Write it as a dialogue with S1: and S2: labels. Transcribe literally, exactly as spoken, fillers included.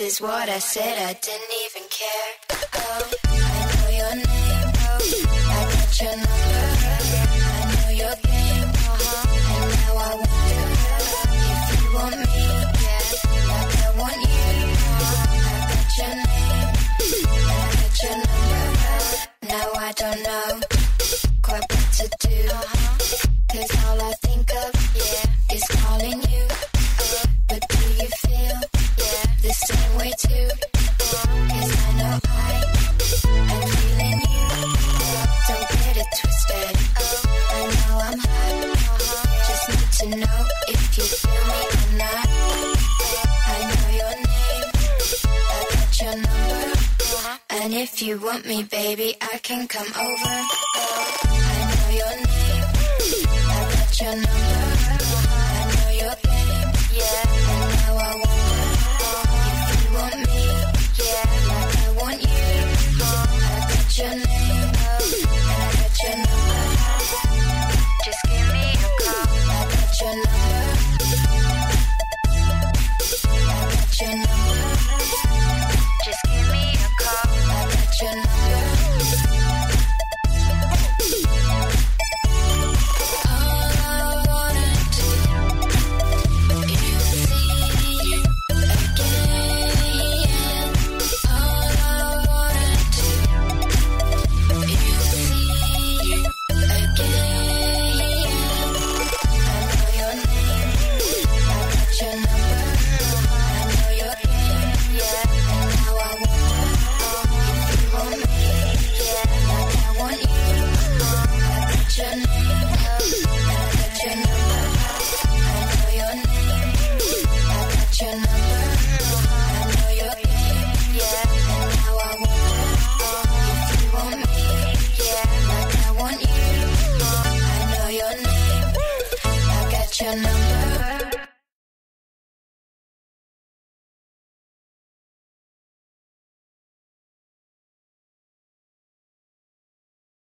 S1: is what I said, I didn't even care. Oh, I know your name, oh, I got your number. I know your game, uh-huh, and now I wonder if you want me, yeah, like I want you. Uh-huh. I got your name, I got your number. Now I don't know quite what to do, uh-huh, 'cause all I think of, yeah, is calling you. Uh, but do you feel, yeah, the same way too? Uh, 'cause I know I am feeling you. Uh, don't get it twisted. Uh, I know I'm hot. Uh-huh. Just need to know if you feel me or not. Uh, I know your name. I got your number. Uh, and if you want me, baby, I can come over. Uh,